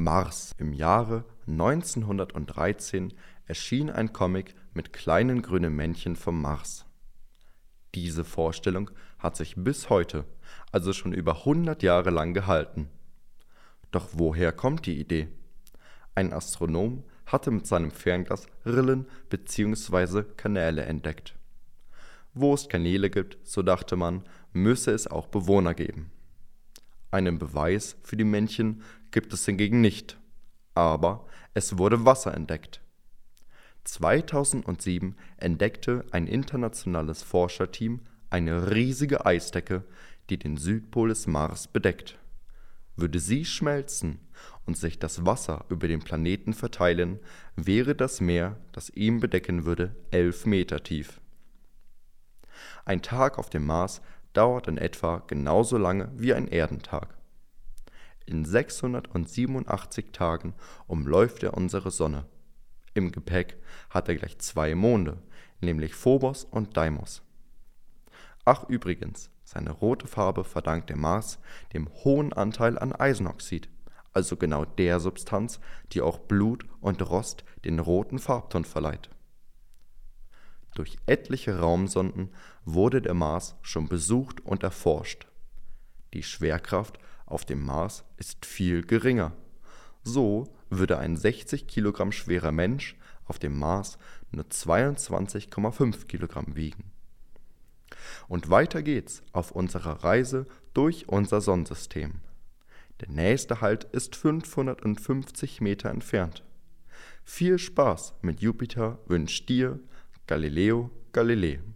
Mars. Im Jahre 1913 erschien ein Comic mit kleinen grünen Männchen vom Mars. Diese Vorstellung hat sich bis heute, also schon über 100 Jahre lang gehalten. Doch woher kommt die Idee? Ein Astronom hatte mit seinem Fernglas Rillen bzw. Kanäle entdeckt. Wo es Kanäle gibt, so dachte man, müsse es auch Bewohner geben. Einen Beweis für die Männchen gibt es hingegen nicht, aber es wurde Wasser entdeckt. 2007 entdeckte ein internationales Forscherteam eine riesige Eisdecke, die den Südpol des Mars bedeckt. Würde sie schmelzen und sich das Wasser über den Planeten verteilen, wäre das Meer, das ihn bedecken würde, 11 Meter tief. Ein Tag auf dem Mars dauert in etwa genauso lange wie ein Erdentag. In 687 Tagen umläuft er unsere Sonne. Im Gepäck hat er gleich 2 Monde, nämlich Phobos und Deimos. Ach übrigens, seine rote Farbe verdankt der Mars dem hohen Anteil an Eisenoxid, also genau der Substanz, die auch Blut und Rost den roten Farbton verleiht. Durch etliche Raumsonden wurde der Mars schon besucht und erforscht. Die Schwerkraft auf dem Mars ist viel geringer. So würde ein 60 Kilogramm schwerer Mensch auf dem Mars nur 22,5 Kilogramm wiegen. Und weiter geht's auf unserer Reise durch unser Sonnensystem. Der nächste Halt ist 550 Meter entfernt. Viel Spaß mit Jupiter wünscht dir Galileo Galilei.